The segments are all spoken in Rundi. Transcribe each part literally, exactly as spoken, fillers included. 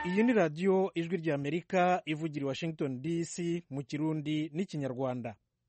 iyi ni radiyo ijwi ry'amerika ivugira i washington dc mu kirundi n'ikinyarwanda.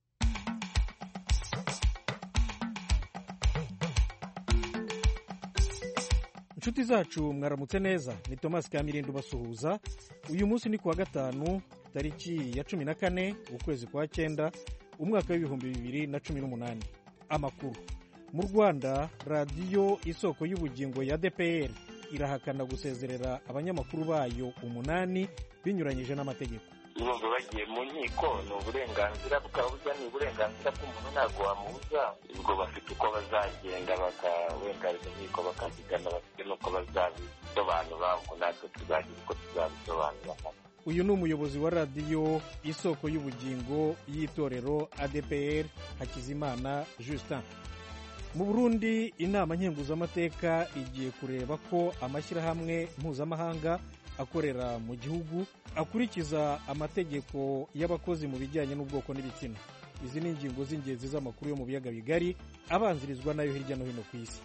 inshuti zacu mwaramutse neza, ni Thomas Kamirindo basuhuza. uyu munsi ni kuwa gatanu tariki ya cumi na kane ukwezi kwa cyenda umwaka w'ibihumbi bibiri na cumi n'umunani. Amakuru mu Rwanda, radiyo isoko y'ubugingo ya D P R irahakana gusezerera abanyamakuru bayo umunani binyuranyije n'amategeko. Nubwo bagiye mu nkiko ni uburenganzira bwabo, burya ni uburenganzira bw'umuntu, ntabwo wamubuza. ubwo bafite uko bazagenda bakawengariza inkiko bakazigana, bafite n'uko bazabisobanura, ubwo natwe tuzagira uko tuzabisobanura. Uyu ni umuyobozi wa radiyo isoko y'ubugingo y'itorero A D P R Hakizimana Justin. Mu Burundi, inama nkenguzamateka igiye kureba ko amashyirahamwe mpuzamahanga akorera mu gihugu akurikiza amategeko y'abakozi mu bijyanye n'ubwoko n'ibitsina. Izi ni ingingo z'ingenzi z'amakuru yo mu biyaga bigari abanzirizwa nayo hirya no hino ku isi.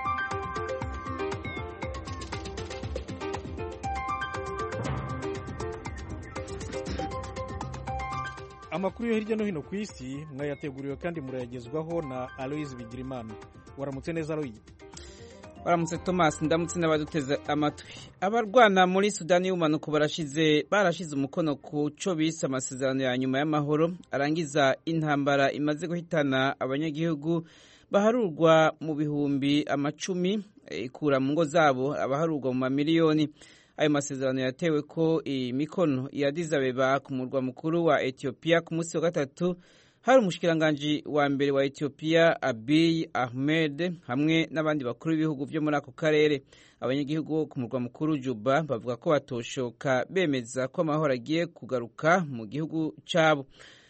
Amakuru yo hirya no hino ku isi mwayateguriwe kandi murayagezwaho na Aloise Bigirimana. Waramutse neza Aloise? Waramutse Thomas, ndamutse n'abaduteze amatwi. Abarwana muri Sudani y'ubumanuko barashize barashize umukono ku cyo bise amasezerano ya nyuma y'amahoro arangiza intambara imaze guhitana abanyagihugu baharurwa mu bihumbi amacumi, ikura mu ngo zabo abaharurwa mu mamiliyoni. Ayo masezerano yatewe ko imikono ya Addis Abeba ku murwa mukuru wa Ethiopia ku munsi wa gatatu. Hari umushikiranganji wa mbere wa Ethiopia Abiy Ahmed hamwe n'abandi bakuru b'ibihugu byo muri ako karere. Abanyagihugu ku murwa mukuru Juba bavuga ko batoshoka bemeza ko amahoro agiye kugaruka mu gihugu cyabo.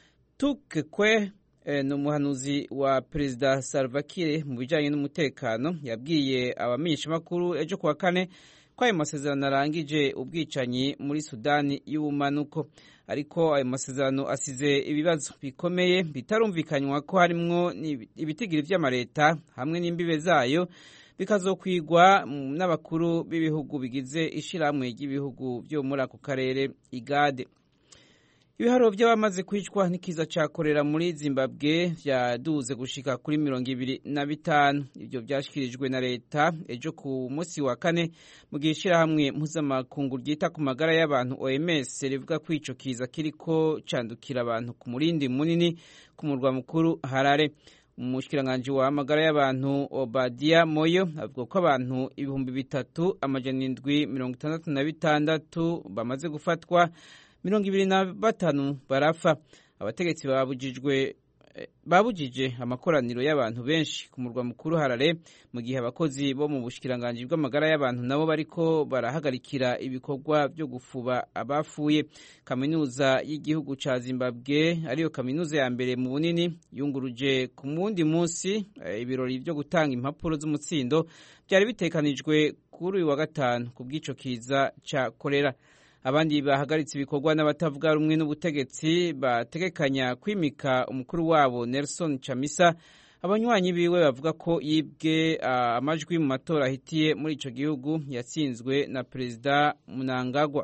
Tukekwe eh, ni umuhanuzi wa Perezida Salva Kiir mu bijyanye n'umutekano yabwiye abamenyeshamakuru ejo kuwa kane ko ayo masezerano arangije ubwicanyi muri Sudani y'ubumanuko. Ariko ayo masezerano asize ibibazo bikomeye bitarumvikanywa ko harimwo ibitigiri vy'amareta hamwe n'imbibe zayo bikazokwigwa n'abakuru b'ibihugu bigize ishiramwe ry'ibihugu byo muri ako karere igade. Ibiharuro by'abamaze kwicwa n'ikiza ca korera muri Zimbabwe vyaduze gushika kuri mirongo ibiri na bitanu. Ivyo vyashikirijwe na leta ejo ku munsi wa kane mu gihe ishirahamwe mpuzamakungu ryita ku magara y'abantu O M S rivuga ko ico kiza kiriko candukira abantu ku murindi munini ku murwa mukuru Harare. Umushikiranganji wa magara y'abantu Obadia Moyo avuga ko abantu ibihumbi bitatu amajana indwi mirongo itandatu na bitandatu bamaze gufatwa, mirongo ibiri na batanu barafa. Abategetsi babujijwe babujije amakoraniro y'abantu benshi ku murwa mukuru Harare, mu gihe abakozi bo mu bushikiranganje bw'amagara y'abantu nabo bariko barahagarikira ibikorwa byo gufuba abafuye. Kaminuza y'igihugu ca Zimbabwe ariyo kaminuza ya mbere mu bunini yunguruje ku mundi munsi ibirori byo gutanga impapuro z'umutsindo byari bitekanijwe kuri uyu wa gatanu ku bw'ico kiza ca kolera. Abandi bahagaritse ibikorwa n'abatavuga rumwe n'ubutegetsi bategekanya kwimika umukuru wabo Nelson Chamisa. Abanywanyi biwe bavuga ko yibwe uh, amajwi mu matora ahitiye muri ico gihugu yatsinzwe na Perezida Mnangagwa.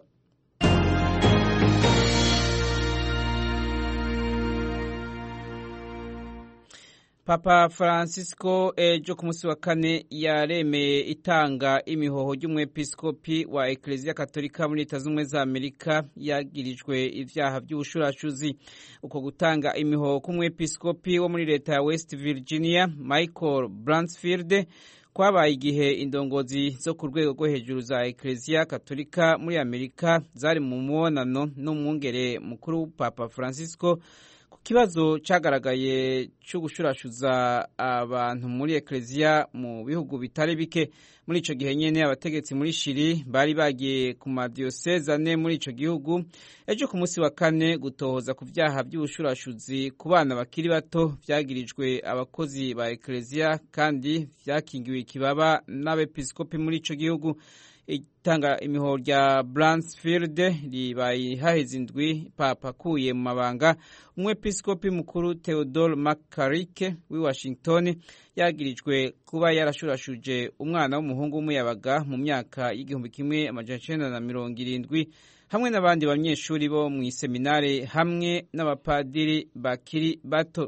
Papa Francisco ejo ku munsi wa kane yaremeye itanga imihoho ry'umwepiskopi wa Eklezia Katolika muri Leta Zunze za Amerika yagirijwe ivyaha by'ubushurashuzi. Uko gutanga imihoho k'umwepiskopi wo muri leta ya West Virginia Michael Bransfield kwabaye igihe indongozi zo ku rwego rwo hejuru za Eklezia Katolika muri Amerika zari mu mubonano n'umwungere mukuru Papa Francisco kibazo cagaragaye cyo gushurashuza abantu muri Eklezia mu bihugu bitari bike. Muri ico gihe nyene abategetsi muri Shiri bari bagiye ku madiocese ane muri ico gihugu ejo ku munsi wa kane gutohoza ku vyaha by'ubushurashuzi ku bana bakiri bato vyagirijwe abakozi ba Eklezia kandi vyakingiwe ikibaba n'abepiskopi muri ico gihugu. itanga imihoro rya Bransfield ribaye haheze indwi papa akuye mu mabanga umwepiskopi mukuru Theodore McCarrick w'i Washington yagirijwe kuba yarashurashuje umwana w'umuhungu w'umuyabaga mu myaka y'igihumbi kimwe amajana icenda na mirongo irindwi hamwe n'abandi banyeshuri bo mu iseminare hamwe n'abapadiri bakiri bato.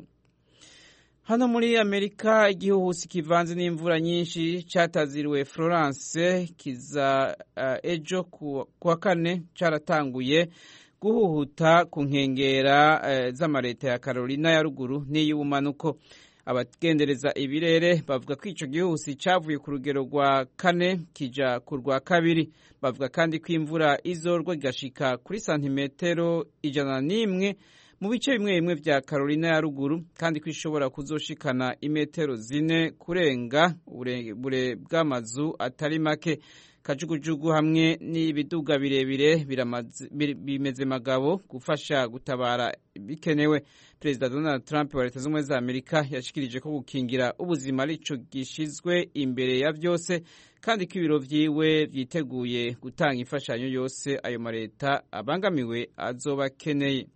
Hano muri Amerika igihuhusi kivanze n'imvura nyinshi cataziriwe Florence kiza uh, ejo kuwa kane caratanguye guhuhuta ku nkengera uh, z'amareta ya Carolina ya ruguru n'iy'ubumanuko. Abagendereza ibirere bavuga ko ico gihuhusi cavuye ku rugero rwa kane kija ku rwa kabiri. Bavuga kandi ko imvura izorwa igashika kuri santimetero ijana n'imwe mu bice bimwe bimwe vya Carolina ya ruguru kandi ko ishobora kuzoshikana imetero zine kurenga uburebure bw'amazu atari make. Kajugujugu hamwe n'ibiduga birebire bimeze magabo gufasha gutabara bikenewe. Perezida Donald Trump wa Leta Zunze za Amerika yashikirije ko gukingira ubuzima arico gishizwe imbere ya vyose kandi ko ibiro vyiwe vyiteguye gutanga imfashanyo yose ayo mareta abangamiwe azobakeneye.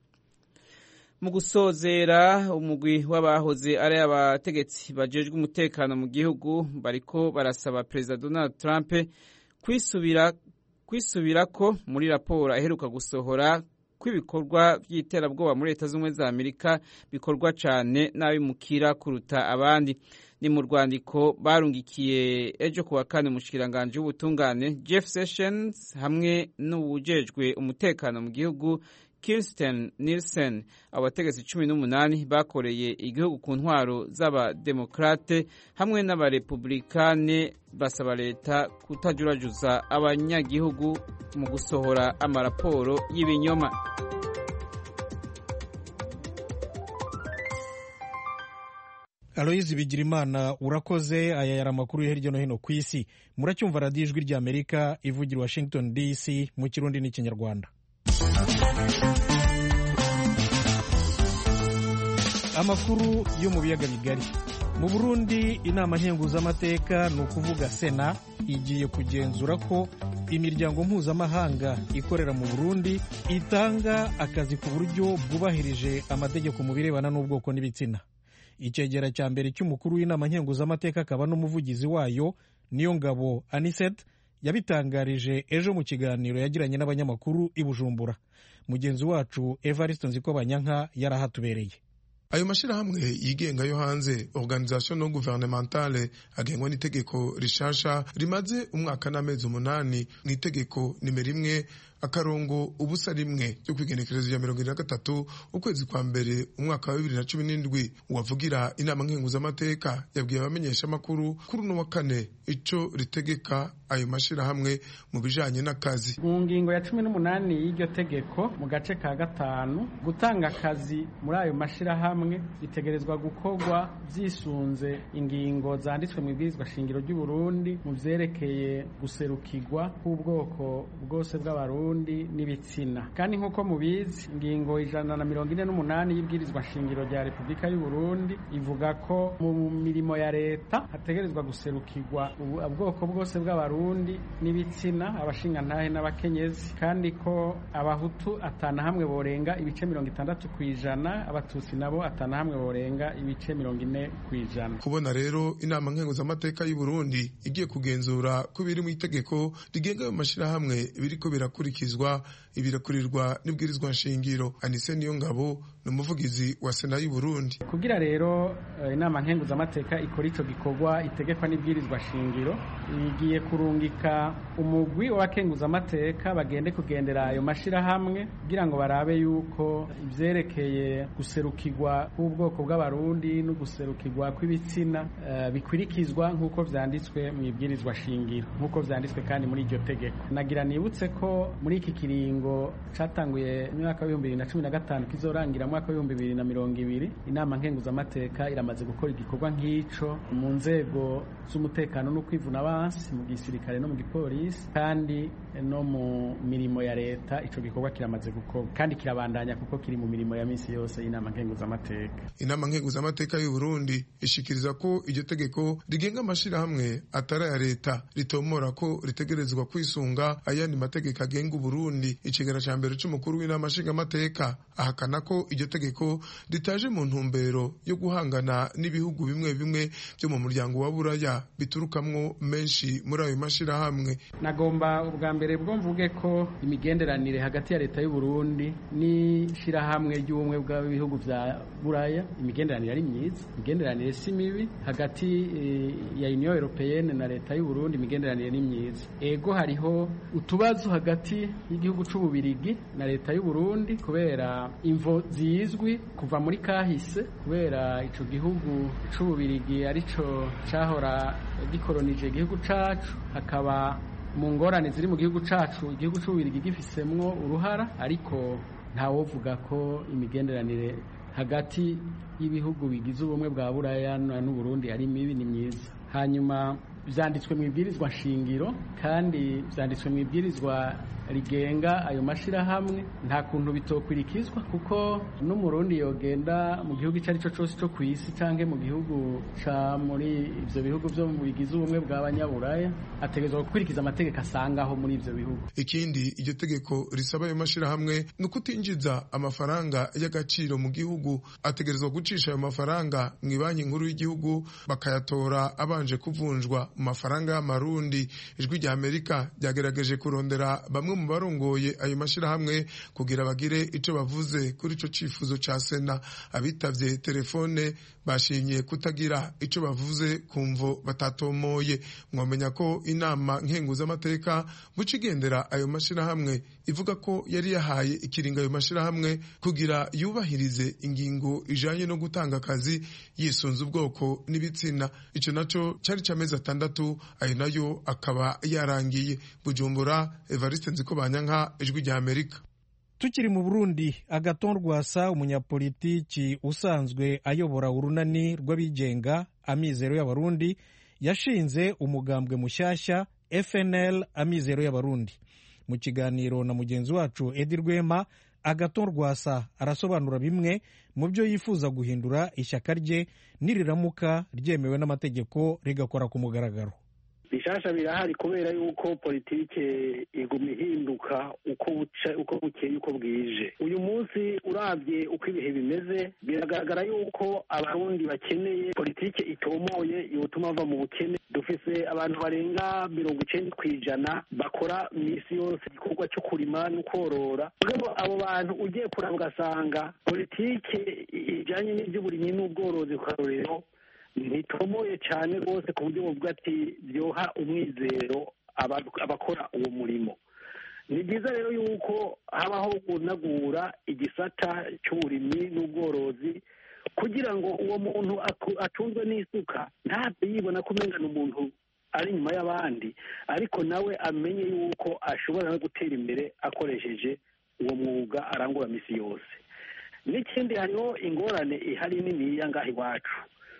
Mu gusozera umugwi w'abahoze ari abategetsi bajejwe umutekano mu gihugu bariko barasaba Perezida Donald Trump kwisubira kwisubirako muri raporo aheruka gusohora kw'ibikorwa vy'iterabwoba muri Leta Zunze za Amerika bikorwa cane n'abimukira kuruta abandi. Ni mu rwandiko barungikiye ejo kuwa kane umushikiranganje w'ubutungane Jeff Sessions hamwe n'uwujejwe umutekano mu gihugu Kirsten Nielsen. Abategetsi cumi n'umunani bakoreye igihugu ku ntwaro z'abademokrate hamwe n'abarepublikane basaba leta kutajurajuza abanyagihugu mu gusohora amaraporo y'ibinyoma. Aloyizi Bigirimana urakoze. Aya yari amakuru yo hirya no hino ku isi. Muracyumva radiyo ijwi rya Amerika ivugira Washington D C mu Kirundi n'Ikinyarwanda. Amakuru yo mu biyaga bigari. Mu Burundi inama nkenguzamateka ni ukuvuga Sena igiye kugenzura ko imiryango mpuzamahanga ikorera mu Burundi itanga akazi ku buryo bwubahirije amategeko mu birebana n'ubwoko n'ibitsina. Icegera cya mbere cy'umukuru w'inama nkenguzamateka akaba n'umuvugizi wayo Niyongabo Anicet yabitangarije ejo mu kiganiro yagiranye n'abanyamakuru i Bujumbura. Mugenzi wacu Evariste Nzikobanyanka yarahatubereye. Ayo mashirahamwe yigenga yo hanze organisation non gouvernementale agengwa n'itegeko rishasha rimaze umwaka n'amezi umunani n'itegeko nimero imwe akarongo ubusa rimwe cyo kwigenekerezo ya mirongo ine na gatatu ukwezi kwa mbere umwaka wa bibiri na cumi n'indwi. Uwavugira inama nkenguzamateka yabwiye abamenyesha makuru kuri no wa kane ico ritegeka ayo mashirahamwe mu bijanye n'akazi. Mu ngingo ya cumi n'umunani y'iryo tegeko mu gace ka gatanu gutanga akazi muri ayo mashirahamwe bitegerezwa gukorwa vyisunze ingingo zanditswe mu ibwirizwa shingiro ry'u Burundi mu vyerekeye guserukirwa k'ubwoko bwose bw'abarundi n'ibitsina. Kandi nk'uko mubizi ingingo ijana na mirongo ine n'umunani y'ibwirizwa shingiro rya Repubulika y'u Burundi ivuga ko mu mirimo ya leta hategerezwa guserukirwa ubwoko bwose bw'abarundi n'ibitsina, abashingantahe n'abakenyezi, kandi ko abahutu atana hamwe borenga ibice mirongo itandatu kw'ijana, abatutsi nabo atana hamwe borenga ibice mirongo ine kw'ijana. Kubona rero inama nkenguzamateka y'u Burundi igiye kugenzura ko biri mu itegeko rigenga ayo mashirahamwe biriko birakurikizwa ibirakurirwa n'ibwirizwa nshingiro. Anise Niyongabo ni umuvugizi wa Sena y'u Burundi. Kugira rero inama nkenguzamateka ikora ico gikorwa itegekwa n'ibwirizwa shingiro igiye kurungika umugwi w'abakenguzamateka bagende kugendera ayo mashirahamwe kugira ngo barabe yuko ivyerekeye guserukirwa k'ubwoko bw'abarundi no guserukirwa kw'ibitsina uh, bikurikizwa nk'uko vyanditswe mu ibwirizwa shingiro, nk'uko vyanditswe kandi muri iryo tegeko. Nagira nibutse ko muri iki kiringo catanguye mu mwaka wa bibiri na cumi na gatanu kizorangira mu mwaka w'ibihumbi bibiri na mirongo ibiri inama nkenguzamateka iramaze gukora igikorwa nk'ico mu nzego z'umutekano no kwivuna abansi mu gisirikare no mu gipolisi kandi no mu mirimo ya leta ico gikorwa kiramaze gukorwa kandi kirabandanya kuko kiri mu mirimo ya misi yose y'inama nkenguzamateka. Inama nkenguzamateka y'u Burundi ishikiriza ko iryo tegeko rigenga amashirahamwe atari ya leta ritomora ko ritegerezwa kwisunga ayandi mategeko agenga u Burundi. Icegera ca mbere c'umukuru w'inama nshingamateka ahakana ko iryo tegeko ritaje mu ntumbero yo guhangana n'ibihugu bimwe bimwe byo mu muryango wa Buraya biturukamwo menshi muri ayo mashirahamwe. Nagomba ubwa mbere bwo mvuge ko imigenderanire hagati ya leta y'u Burundi n'ishirahamwe ry'ubumwe bw'ibihugu vya Buraya imigenderanire ari myiza, imigenderanire si mibi hagati e, ya Union Européenne na leta y'u Burundi imigenderanire ni myiza. Ego hariho utubazo hagati y'igihugu c'ububirigi na leta y'u Burundi kubera imvo zizwi kuva muri kahise kubera ico gihugu c'ububirigi arico cahora gikolonije igihugu cacu hakaba mu ngorane ziri mu gihugu cacu igihugu c'ububirigi gifisemwo uruhara ariko ntawovuga ko imigenderanire hagati y'ibihugu bigize ubumwe bwa Buraya n'u Burundi ari mibi ni myiza. Hanyuma vyanditswe mu ibwirizwa shingiro kandi vyanditswe mu ibwirizwa rigenga ayo mashirahamwe nta kuntu bitokwirikizwa kuko n'umurundi yogenda mu gihugu icari cyo cyose cyo kwisi canke mu gihugu ca muri ivyo bihugu byo mu bigize ubumwe bw'abanyaburaya ategezwa gukwirikiza amategeko asangaho muri ivyo bihugu. Ikindi iryo tegeko risaba ayo mashirahamwe ni ukutinjiza amafaranga y'agaciro mu gihugu ategerezwa gucisha ayo mafaranga mu banki nkuru y'igihugu bakayatora abanje kuvunjwa mu mafaranga y'amarundi. Ijwi rya Amerika ryagerageje kurondera bamwe mu barongoye ayo mashirahamwe kugira bagire ico bavuze kuri ico cifuzo ca Sena. Abitavye telefone bashimye kutagira ico bavuze kumvo batatomoye. Mwamenya ko inama nkenguzamateka bucigendera ayo mashirahamwe ivuga ko yari yahaye ikiringa ayo mashirahamwe kugira yubahirize ingingo ijanye no gutanga akazi yisunze ubwoko n'ibitsina. Ico naco cari camezi atandatu ayo nayo akaba yarangiye. Bujumbura, Evariste Nzikobanyanka, Ijwi rya Amerika. Tukiri mu Burundi, Agathon Rwasa umunyapolitiki usanzwe ayobora urunani rw'abigenga Amizero y'Abarundi yashinze umugambwe mushyashya F N L Amizero y'Abarundi. Mu kiganiro na mugenzi wacu Edi Rwema, Agathon Rwasa arasobanura bimwe mu byo yifuza guhindura ishyaka rye niriramuka ryemewe n'amategeko rigakora ku mugaragaro. Bishasha birahari kubera yuko politike iguma ihinduka uko buca uko bukeye uko bwije. Uyu munsi uravye uko ibihe bimeze biragaragara yuko abarundi bakeneye politike itomoye yotuma bava mu bukene. Dufise abantu barenga mirongo icenda kw'ijana bakora misi yose igikorwa cyo kurima no korora. Rero abo bantu ugiye kuraba ugasanga politike ijanye n'ivy'uburimyi n'ubworozi karorero ntitomoye cyane rwose ku buryo buvuga ati byoha umwizero abakora uwo murimo. Ni byiza rero yuko habaho kunagura igisata cy'uburimyi n'ubworozi kugira ngo uwo muntu atunzwe n'isuka ntabwo yibona ko umengana umuntu ari inyuma y'abandi ariko nawe amenye yuko ashobora no gutera imbere akoresheje uwo mwuga arangura misi yose. N'ikindi hariho ingorane ihari niniya ngaho iwacu.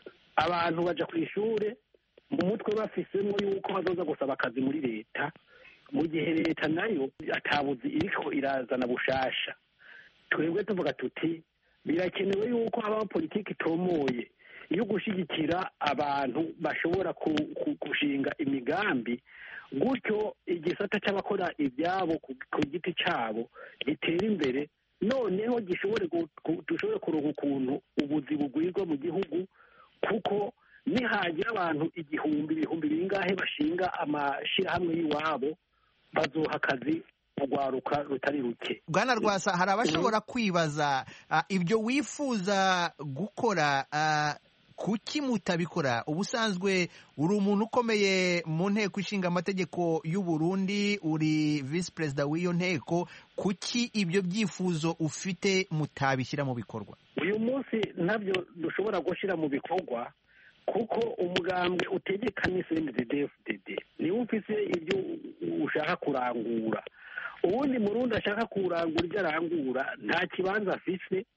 Abantu baja ku ishure mu mutwe bafisemo yuko bazoza gusaba akazi muri leta mu gihe leta nayo atabuzi iriko irazana bushasha. Twebwe tuvuga tuti birakenewe yuko habaho politiki itomoye yo gushigikira abantu bashobora gushinga imigambi gutyo igisata c'abakora ibyabo ku giti cabo gitera imbere noneho gishobore dushobore kuronka ukuntu ubuzi bugwirwa mu gihugu kuko nihagira abantu igihumbi ibihumbi bingahe bashinga amashirahamwe y'iwabo bazoha akazi urwaruka rutari ruke. Bwana Rwasa, hari abashobora kwibaza uh, ibyo wifuza gukora uh, kuki mutabikora? Ubusanzwe uri umuntu ukomeye mu nteko ishinga amategeko y'u Burundi, uri vice president w'iyo nteko, kuki ibyo byifuzo ufite mutabishyira mu bikorwa? Uyu munsi nabyo dushobora gushyira mu bikorwa kuko umugambwe utegekanye C N D D F D D niwe ufise ibyo ushaka kurangura. Ubundi murundi ashaka kurangura ibyo arangura nta kibanza afise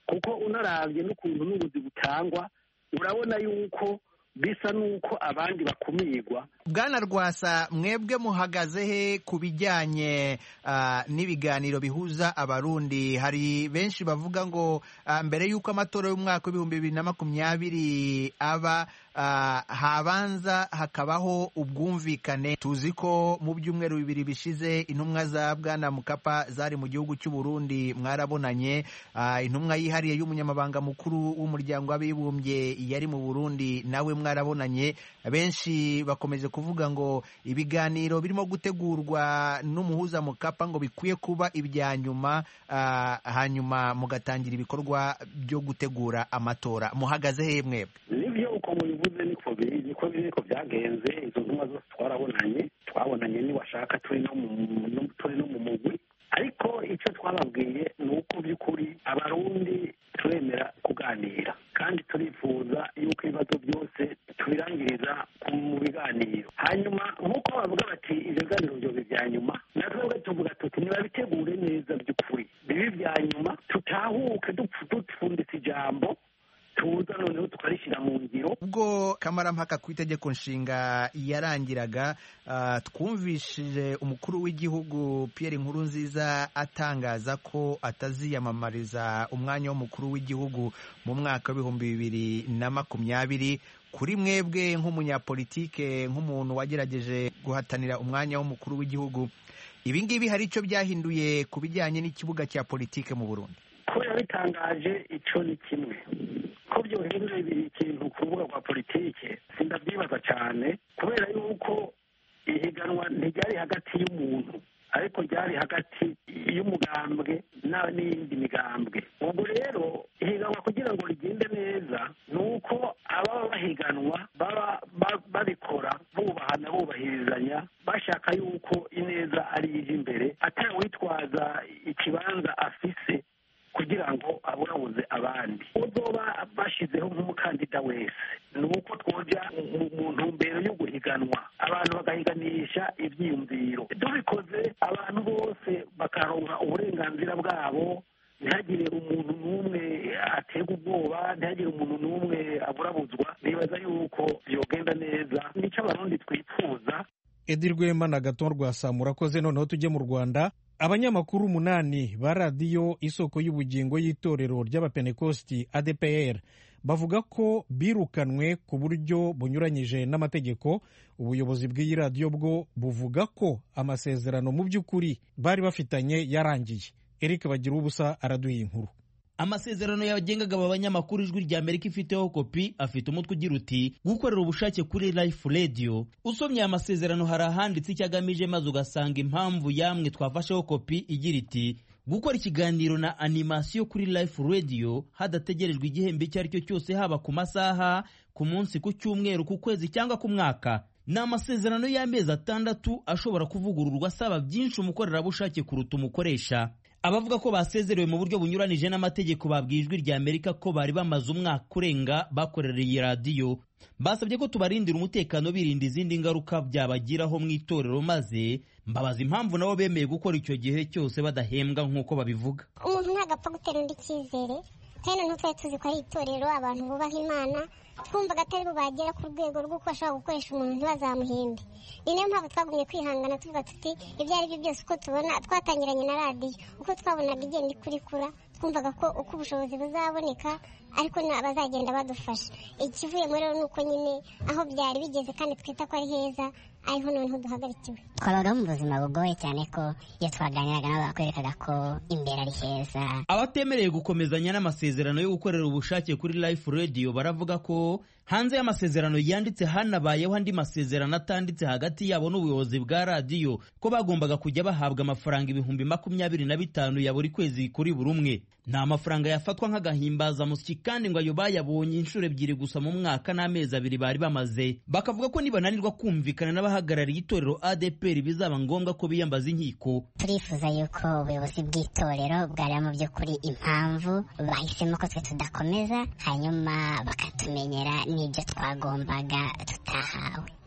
kuko unaravye n'ukuntu n'ubuzi butangwa urabona yuko bisa nuko abandi bakumirwa. Bwana Rwasa, mwebwe muhagaze he ku bijyanye uh, n'ibiganiro bihuza abarundi? Hari benshi bavuga ngo uh, mbere y'uko amatora y'umwaka w'ibihumbi bibiri na makumyabiri aba uh, habanza hakabaho ubwumvikane. Tuzi ko mu byumweru bibiri bishize intumwa za Bwana Mukapa zari mu gihugu cy'u Burundi, mwarabonanye. Uh, intumwa yihariye y'umunyamabanga mukuru w'umuryango w'abibumbye yari mu Burundi, nawe mwarabonanye. Benshi bakomeje kuvuga ngo ibiganiro birimo gutegurwa n'umuhuza Mukapa ngo bikwiye kuba ibya nyuma, uh, hanyuma mugatangira ibikorwa byo gutegura amatora. Muhagaze he mwebwe? Nivyo uko mubivuze niko biri, niko biri, niko byagenze. Izo ntumwa zose twarabonanye, twabonanye ni washaka turi no mu turi no mu mugwi, ariko icyo twababwiye ni uko by'ukuri abarundi turemera kuganira kandi turifuza yuko ibibazo byose tubirangiriza mu biganiro. Hanyuma nk'uko bavuga bati ibyo biganiro byo bya nyuma, natwe tuvuga tuti nibabitegure neza by'ukuri bibi bya nyuma, tutahuke dupfunditse ijambo tuza noneho tukarishyira mu ngiro. Ubwo kamarampaka ku itegeko nshinga yarangiraga, uh, twumvishije umukuru w'igihugu Pierre Nkurunziza atangaza ko ataziyamamariza umwanya w'umukuru w'igihugu mu mwaka w'ibihumbi bibiri na makumyabiri. Kuri mwebwe nk'umunyapolitike, nk'umuntu wagerageje guhatanira umwanya w'umukuru w'igihugu, ibi ngibi hari icyo byahinduye ku bijyanye n'ikibuga cya politike mu Burundi? Kubera bitangaje icyo ni kimwe, ko byohindura ikintu ku rubuga rwa politike sindabyibaza cyane, kubera yuko ihiganwa ntiryari hagati y'umuntu ariko ryari hagati y'umugambwe n'indi migambwe. Ubwo rero ihiganwa kugira ngo rigende neza ni uko ababa bahiganwa baba babikora bubahana, bubahirizanya, bashaka yuko ineza ari ije imbere, atari witwaza ikibanza afise kugira ngo aburabuze abandi. Uzoba bashizeho nk'umukandida wese ni uko twoja mu ntumbero yo guhiganwa, abantu bagahiganisha ibyiyumviro. Tubikoze abantu bose bakaronka uburenganzira bwabo, ntihagire umuntu n'umwe aterwa ubwoba, ntihagire umuntu n'umwe aburabuzwa. Nibaza yuko byogenda neza, nicyo abarundi twifuza. Edi Rwema na Gaton Rwasa, murakoze. Noneho tujye mu Rwanda. Abanyamakuru umunani ba radiyo Isoko y'Ubugingo y'itorero ry'Abapentekosti A D P R bavuga ko birukanwe ku buryo bunyuranyije n'amategeko. Ubuyobozi bw'iyi radiyo bwo buvuga ko amasezerano mu by'ukuri bari bafitanye yarangiye. Eric Bagirubusa araduha inkuru. Amasezerano yagengaga aba banyamakuru Ijwi rya Amerika ifiteho kopi afite umutwe ugira uti gukorera ubushake kuri Life Radio. Usomye aya masezerano hari ahanditse icyo agamije, maze ugasanga impamvu yamwe twafasheho kopi igira iti gukora ikiganiro na animation kuri Life Radio hadategerejwe igihembo icyo ari cyo cyose, haba ku masaha, ku munsi, ku cyumweru, ku kwezi cyangwa ku mwaka. Ni amasezerano y'amezi atandatu ashobora kuvugururwa asaba byinshi umukorerabushake kuruta umukoresha. Abavuga ko basezerewe mu buryo bunyuranije n'amategeko babwiye Ijwi rya Amerika ko bari bamaze umwaka urenga bakorera iyi radiyo. Basabye ko tubarindira umutekano birinda izindi ngaruka byabagiraho mu itorero, maze mbabaza impamvu nabo bemeye gukora icyo gihe cyose badahembwa nk'uko babivuga. Umuntu ntagapfa gutera undi icyizere, kandi ntitwari tuzi ko ari itorero abantu bubaha Imana, twumvaga atari bo bagera ku rwego rw'uko bashobora gukoresha umuntu ntibazamuhembe. Ni nayo mpamvu twagumye kwihangana tuvuga tuti ibyo ari byo byose uko tubona, twatangiranye na radiyo uko twabonaga igenda ikurikura, twumvaga ko uko ubushobozi buzaboneka ariko bazagenda badufasha. Ikivuyemo rero ni uko nyine aho byari bigeze kandi twita ko ari heza, ariho noneho duhagarikiwe. Twabaga mu buzima bugoye cyane ko iyo twaganiraga nabo bakwerekaga ko imbere ari heza. Abatemereye gukomezanya n'amasezerano yo gukorera ubushake kuri Life Radio baravuga ko hanze y'amasezerano yanditse hanabayeho andi masezerano atanditse hagati yabo n'ubuyobozi bwa radiyo ko bagombaga kujya bahabwa amafaranga ibihumbi makumyabiri na bitanu ya buri kwezi kuri buri umwe. Nta mafaranga yafatwa nk'agahimbaza musyi, kandi ngo ayo bayabonye inshuro ebyiri gusa mu mwaka n'amezi abiri bari bamaze. Bakavuga ko nibananirwa kumvikana n'abahagarariye itorero A D P R bizaba ngombwa ko biyambaza inkiko. Turifuza yuko ubuyobozi bw'itorero bwari mu by'ukuri impamvu bahisemo ko twe tudakomeza, hanyuma bakatumenyera n'ibyo twagombaga tutahawe.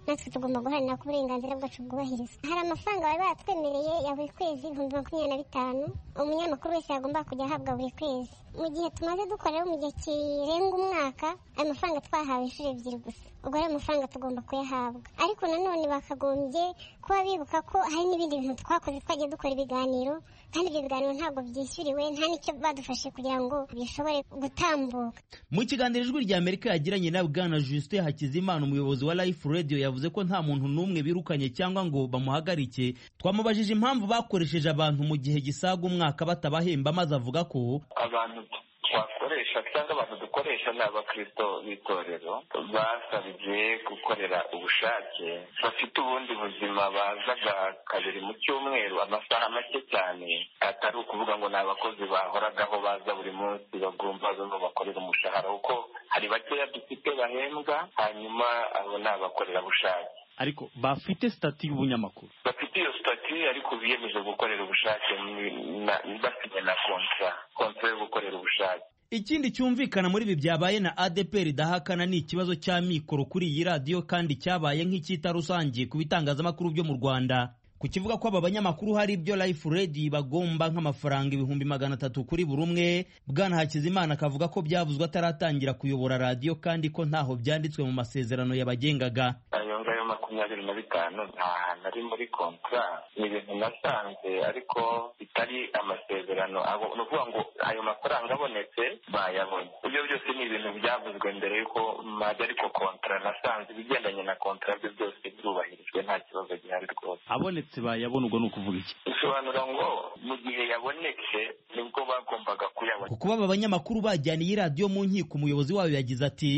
natwe tugomba guharanira ko uburenganzira bwacu bwubahirizwa. Hari amafaranga bari baratwemereye ya buri kwezi ibihumbi makumyabiri na bitanu umunyamakuru wese yagomba kujya ahabwa buri kwezi. Mu gihe tumaze dukora mu gihe kirenga umwaka ayo mafaranga twahawe inshuro ebyiri gusa, ubwo ayo mafaranga tugomba kuyahabwa. Ariko nanone bakagombye kuba bibuka ko hari n'ibindi bintu twakoze, twagiye dukora ibiganiro kandi ibyo biganiro ntabwo byishyuriwe, nta n'icyo badufashe kugira ngo bishobore gutambuka. Mu kiganiro ijwi rya Amerika yagiranye na Bwana Justin Hakizimana umuyobozi wa Life Radio yavuze ko nta muntu n'umwe birukanye cyangwa ngo bamuhagarike. Twamubajije impamvu bakoresheje abantu mu gihe gisaga umwaka batabahemba, maze avuga ko abantu twakoresha cyangwa abantu dukoresha ni abakristo b'itorero basabye gukorera ubushake, bafite ubundi buzima, bazaga kabiri mu cyumweru amasaha make cyane, atari ukuvuga ngo ni abakozi bahoragaho baza buri munsi bagomba no bakorera umushahara, kuko hari bakeya dufite bahembwa, hanyuma abo ni abakorera bushake. Ariko bafite stati y'ubunyamakuru, bafite iyo stati ariko biyemeje gukorera ubushake, basinye na kontra kontra yo gukorera ubushake. Ikindi cyumvikana muri ibi byabaye na A D P R idahakana ni ikibazo cya mikoro kuri iyi radiyo, kandi cyabaye nk'icyita rusange ku bitangazamakuru byo mu Rwanda. Ku kivuga ko aba banyamakuru hari ibyo Life Radio bagomba nk'amafaranga ibihumbi magana atatu kuri buri umwe, Bwana Hakizimana akavuga ko byavuzwe ataratangira kuyobora radiyo kandi ko ntaho byanditswe mu masezerano yabagengaga. Ayo ngayo makumyabiri na bitanu nta hantu ari muri kontra, ni ibintu nasanze ariko bitari amasezerano. Ni ukuvuga ngo ayo mafaranga abonetse bayabonye. Ibyo byose ni ibintu byavuzwe mbere y'uko majya, ariko kontra nasanze ibigendanye na kontra byo byose byubahirijwe, nta kibazo gihari rwose. Abonetse bayabona ubwo ni ukuvuga iki? Bisobanura ngo mu gihe yabonetse nibwo bagombaga kuyabona. Kuko aba banyamakuru bajyaniye iyi radiyo mu nkiko, umuyobozi wayo yagize ati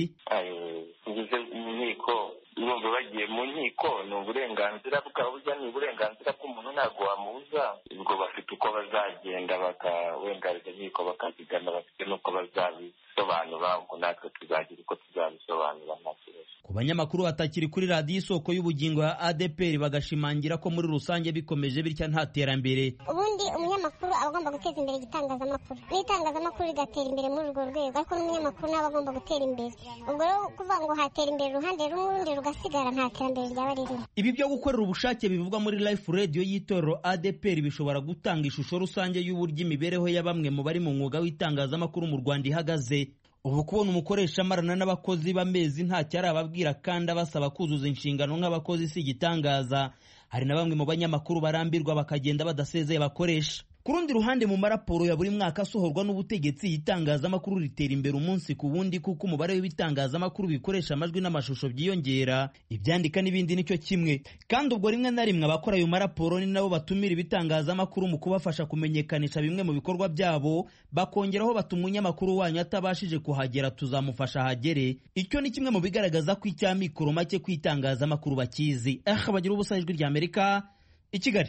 ngize mu nkiko, urumva bagiye mu nkiko ni uburenganzira bwabo, burya ni uburenganzira bw'umuntu, ntabwo wamubuza. Ubwo bafite uko bazagenda bakawengariza inkiko bakazigana, bafite n'uko bazabisobanura, ngo natwe tuzagira uko tuzabisobanura nta kibazo. Ku banyamakuru batakiri kuri radiyo Isoko y'Ubugingo ya A D P R bagashimangira ko muri rusange bikomeje bitya nta terambere. Ubundi umunyamakuru aba agomba guteza imbere igitangazamakuru, n'itangazamakuru rigatera imbere muri urwo rwego, ariko n'umunyamakuru nawe agomba gutera imbere. Ubwo rero kuvuga ngo hatera imbere uruhande rumwe urundi rugasigara, nta terambere ryaba ririmo. Ibi byo gukorera ubushake bivugwa muri Life Radio y'itorero A D P R bishobora gutanga ishusho rusange y'uburyo imibereho ya bamwe mu bari mu mwuga w'itangazamakuru mu Rwanda ihagaze. Ubu kubona umukoresha amarana n'abakozi b'amezi nta cyari ababwira kandi abasaba kuzuza inshingano nk'abakozi si igitangaza. Hari na bamwe mu banyamakuru barambirwa bakagenda badasezeye bakoresha. Ku rundi ruhande, mu maraporo ya buri mwaka asohorwa n'ubutegetsi, itangazamakuru ritera imbere umunsi ku wundi kuko umubare w'ibitangazamakuru bikoresha amajwi n'amashusho byiyongera, ibyandika n'ibindi nicyo kimwe. Kandi ubwo rimwe na rimwe abakora ayo maraporo ni nabo batumira ibitangazamakuru mu kubafasha kumenyekanisha bimwe mu bikorwa byabo, bakongeraho bati umunyamakuru wanyu atabashije kuhagera tuzamufasha hagere. Icyo ni kimwe mu bigaragaza ko icya mikoro make kwitangazamakuru bakizi. Eh bagira ubusa ijwi rya Amerika i Kigali.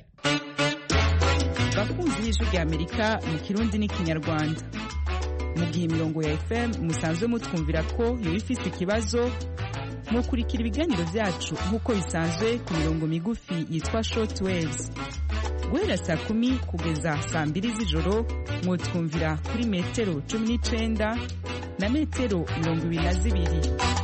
Bakunzi y'ijwi rya Amerika mu Kirundi n'Ikinyarwanda, mu gihe imirongo ya F M musanzwe mutwumvira ko yo ifite ikibazo, mukurikira ibiganiro byacu nk'uko bisanzwe ku mirongo migufi yitwa short waves. Guhera saa kumi kugeza saa mbiri z'ijoro mwutwumvira kuri metero cumi n'icenda na metero mirongo ibiri na zibiri.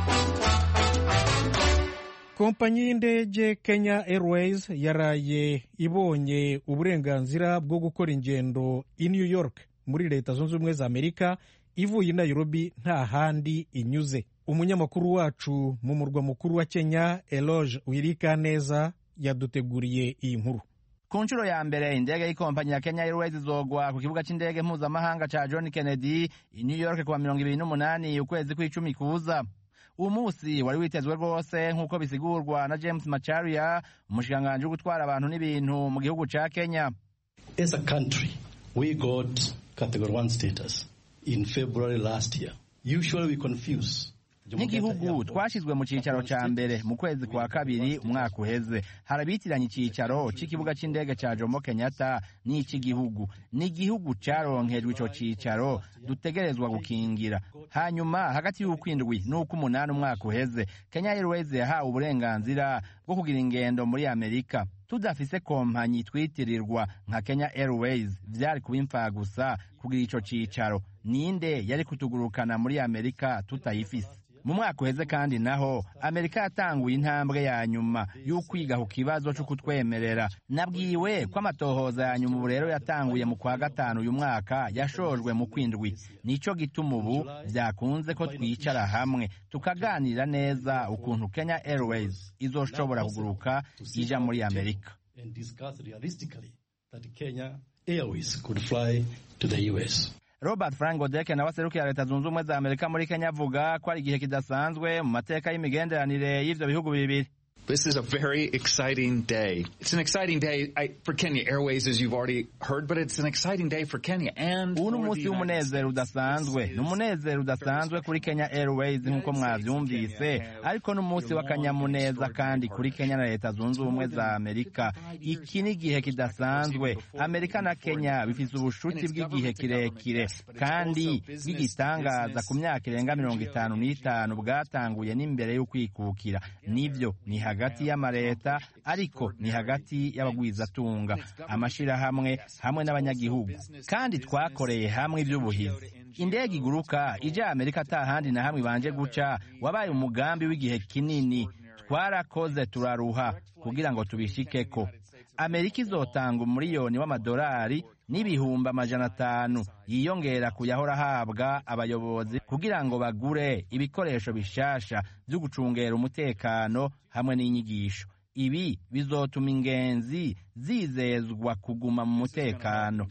Kompanyi y'indege Kenya Airways yaraye ibonye uburenganzira bwo gukora ingendo i New York muri Leta Zunze Ubumwe za Amerika ivuye i Nairobi nta handi inyuze. Umunyamakuru wacu mu murwa mukuru wa Kenya Eloge Uwirikaneza yaduteguriye iyi nkuru. Ku nshuro ya mbere indege y'ikompanyi ya Kenya Airways izogwa ku kibuga cy'indege mpuzamahanga ca John Kennedy i New York kuwa mirongo ibiri n'umunani ukwezi kw'icumi kuza. Umusi wari witezwe rwose nk'uko bisigurwa na James Macharia, umushikiranganji wo gutwara abantu n'ibintu mu gihugu ca Kenya. As a country, we got category one status in February last year. Usually we confuse. Nk'igihugu twashizwe mu cicaro ca mbere mu kwezi kwa kabiri umwaka uheze. Harabitiranye icicaro c'ikibuga c'indege ca Jomo Kenyatta n'iki gihugu. Ni igihugu caronkejwe ico cicaro dutegerezwa gukingira. Hanyuma hagati y'ukwindwi n'uko umunani umwaka uheze, Kenya Airways yahawe uburenganzira bwo kugira ingendo muri Amerika. Tudafise kompanyi twitirirwa nka Kenya Airways, vyari kuba imfa gusa kugira ico cicaro. Ninde yari kutugurukana muri Amerika tutayifise? mu mwaka uheze kandi naho Amerika yatanguye intambwe ya nyuma y'ukwiga ku kibazo cyo kutwemerera. Nabwiwe ko amatohoza ya nyuma ubu rero yatanguye mu kwa gatanu uyu mwaka yashojwe mu kwindwi. Nico gituma ubu byakunze ko twicara hamwe tukaganira neza ukuntu Kenya Airways izoshobora kuguruka ija muri Amerika. And discuss realistically that Kenya Airways could fly to the U S. Robert Frank Godeke na waserukiye Leta Zunze Ubumwe za Amerika muri Kenya avuga ko ari igihe kidasanzwe mu mateka y'imigenderanire y'ivyo bihugu bibiri. This is a very exciting day. It's an exciting day I, for Kenya Airways, as you've already heard, but it's an exciting day for Kenya and for the United w'umunezero udasanzwe n'umunezero udasanzwe kuri Kenya Airways nk'uko mwavyumvise, ariko n'umunsi w'akanyamuneza kandi kuri Kenya na Leta Zunze Ubumwe za Amerika. Iki ni igihe kidasanzwe. Amerika na Kenya bifise ubushuti bw'igihe kirekire kandi bw'igitangaza ku myaka irenga mirongo itanu n'itanu bwatanguye n'imbere y'ukwikukira. Nivyo ni hagati y'amareta ariko ni hagati y'abagwizatunga, amashirahamwe hamwe n'abanyagihugu, kandi twakoreye hamwe iby'ubuhizi. Indege iguruka ija Amerika atahandi na hamwe banje guca wabaye umugambi w'igihe kinini. Twarakoze turaruha kugira ngo tubishikeko. Amerika izotanga umuriyoni w'amadolari n'ibihumbi amajana atanu yiyongera kuyahora habwa abayobozi kugira ngo bagure ibikoresho bishasha byo gucungera umutekano hamwe n'inyigisho. Ibi bizotuma ingenzi zizezwa kuguma mu mutekano.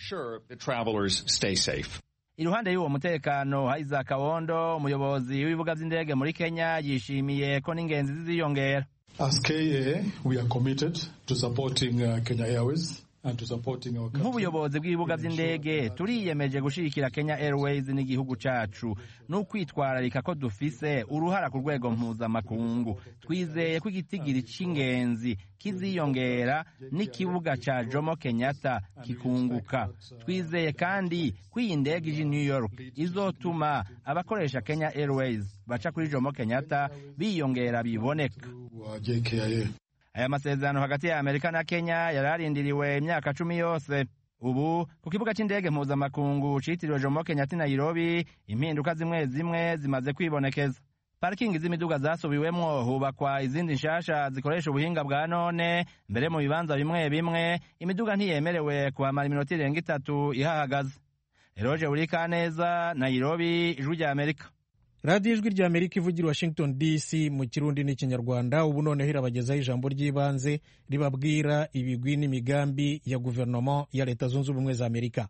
Iruhande y'uwo mutekano, Isaac Kawondo, umuyobozi w'ibibuga by'indege muri Kenya, yishimiye ko n'ingenzi ziziyongera. As K A, we are committed to supporting uh, Kenya Airways. Nk'ubuyobozi bw'ibibuga by'indege turiyemeje gushigikira Kenya Airways n'igihugu cacu n'ukwitwararika ko dufise uruhara ku rwego mpuzamakungu. Twizeye ko igitigiri c'ingenzi kiziyongera n'ikibuga ca Jomo Kenyatta kikunguka. Twizeye kandi ko iyi ndege ije New York izotuma abakoresha Kenya Airways baca kuri Jomo Kenyatta biyongera biboneka. Aya masezerano hagati ya Amerika na Kenya yararindiriwe imyaka cumi yose. Ubu ku kibuga c'indege mpuzamakungu citiriwe Jomo Kenyatta Nairobi, impinduka zimwe zimwe zimaze kwibonekeza. Parking z'imiduga zasubiwemwo, hubakwa izindi nshasha zikoresha ubuhinga bwa none. Mbere mu bibanza bimwe bimwe imiduga ntiyemerewe kuhamara iminota irenga itatu ihahagaze. Eroje Urikaneza, Nairobi, Ijwi rya Amerika. radiyo ijwi rya Amerika ivugira Washington D C mu Kirundi n'Ikinyarwanda. Ubu noneho irabagezaho ijambo ry'ibanze ribabwira ibigwi n'imigambi ya guverinoma ya Leta Zunze Ubumwe za Amerika.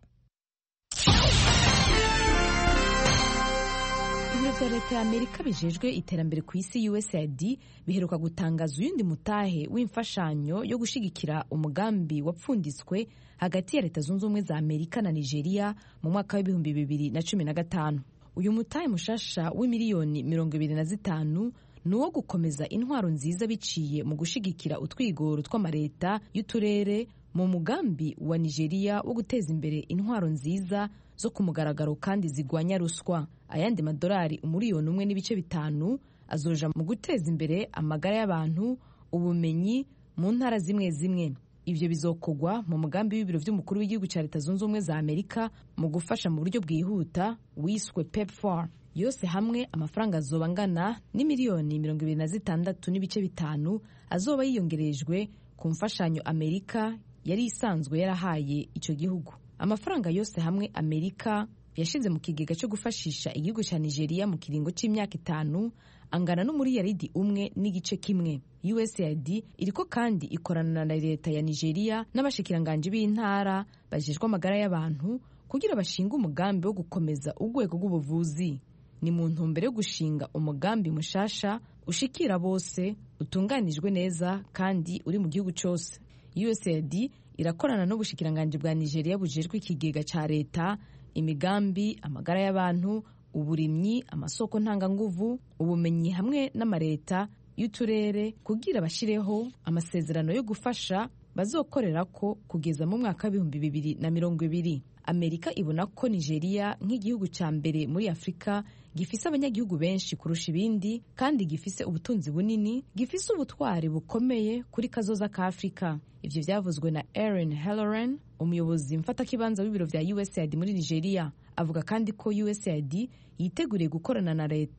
Ibiro vya Leta ya Amerika bijejwe iterambere ku isi U S A I D biheruka gutangaza uyundi mutahe w'imfashanyo yo gushigikira umugambi wapfunditswe hagati ya Leta Zunze Ubumwe za Amerika na Nigeria mu mwaka w'ibihumbi bibiri na cumi na gatanu. Uyu mutahe mushasha w'imiliyoni mirongo ibiri na zitanu ni uwo gukomeza intwaro nziza biciye mu gushigikira utwigoro tw'amareta y'uturere mu mugambi wa Nigeria wo guteza imbere intwaro nziza zo ku mugaragaro kandi zigwanya ruswa. Ayandi madolari umuriyoni umwe n'ibice bitanu azoja mu guteza imbere amagara y'abantu, ubumenyi mu ntara zimwe zimwe. Ivyo bizokogwa mu mugambi w'ibiro vy'umukuru w'igihugu ca Leta Zunze Ubumwe za Amerika mu gufasha mu buryo bwihuta wiswe PEPFAR. Yose hamwe amafaranga azoba angana n'imiliyoni mirongo ibiri na zitandatu n'ibice bitanu azoba yiyongerejwe ku mfashanyo Amerika yari isanzwe yarahaye ico gihugu. Amafaranga yose hamwe Amerika yashize mu kigega cyo gufashisha igihugu ca Nigeria mu kiringo c'imyaka itanu angana n'umuriyaridi umwe n'igice kimwe. U S A I D iriko kandi ikorana na leta ya Nigeria n'abashikiranganje b'intara bajejwe amagara y'abantu kugira bashinga umugambi wo gukomeza urwego rw'ubuvuzi. Ni mu ntumbero yo gushinga umugambi mushasha ushikira bose, utunganijwe neza kandi uri mu gihugu cyose. U S A I D irakorana n'ubushikiranganje bwa Nigeria bujejwe ikigega ca leta, imigambi, amagara y'abantu, uburimyi, amasoko ntanganguvu, ubumenyi hamwe n'amareta y'uturere kugira bashireho amasezerano yo gufasha bazokorera ko kugeza mu mwaka w'ibihumbi bibiri na mirongo ibiri. Amerika ibona ko Nigeria nk'igihugu ca mbere muri Afrika gifise abanyagihugu benshi kurusha ibindi kandi gifise ubutunzi bunini, gifise ubutwari bukomeye kuri kazoza ka Afrika. Ivyo vyavuzwe na Erin Halloran, umuyobozi mfatakibanza w'ibiro vya U S A I D muri Nigeria. Avuga kandi ko U S A I D yiteguriye gukorana na leta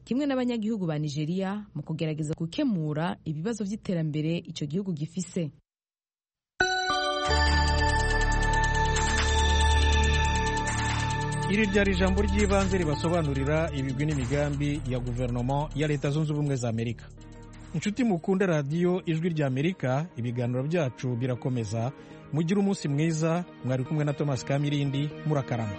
kimwe n'abanyagihugu ba Nigeria mu kugerageza gukemura ibibazo by'iterambere icyo gihugu gifise. Iri ryari ijambo ry'ibanze ribasobanurira ibigwi n'imigambi ya guverinoma ya Leta Zunze Ubumwe za Amerika. Inshuti mukunda radiyo Ijwi rya Amerika, ibiganiro byacu birakomeza. Mugire umunsi mwiza. Mwari kumwe na Thomas Kamirindi. Murakarama.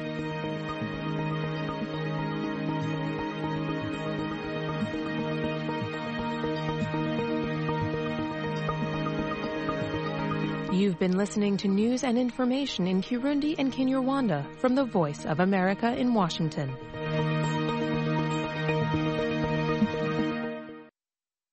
You've been listening to news and information in Kirundi and Kinyarwanda from the Voice of America in Washington.